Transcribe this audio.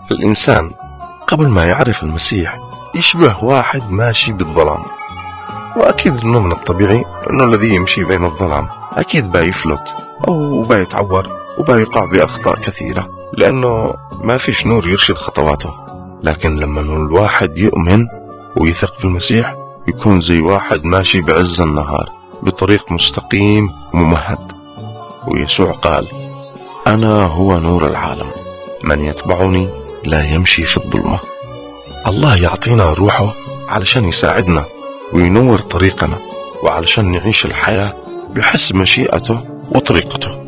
الإنسان قبل ما يعرف المسيح يشبه واحد ماشي بالظلام، وأكيد أنه من الطبيعي أنه الذي يمشي بين الظلام أكيد بايفلت أو بايتعور وبايقع بأخطاء كثيرة، لأنه ما فيش نور يرشد خطواته. لكن لما الواحد يؤمن ويثق في المسيح يكون زي واحد ماشي بعز النهار بطريق مستقيم وممهد. ويسوع قال: أنا هو نور العالم، من يتبعني لا يمشي في الظلمة. الله يعطينا روحه علشان يساعدنا وينور طريقنا، وعلشان نعيش الحياة بحسب مشيئته وطريقته.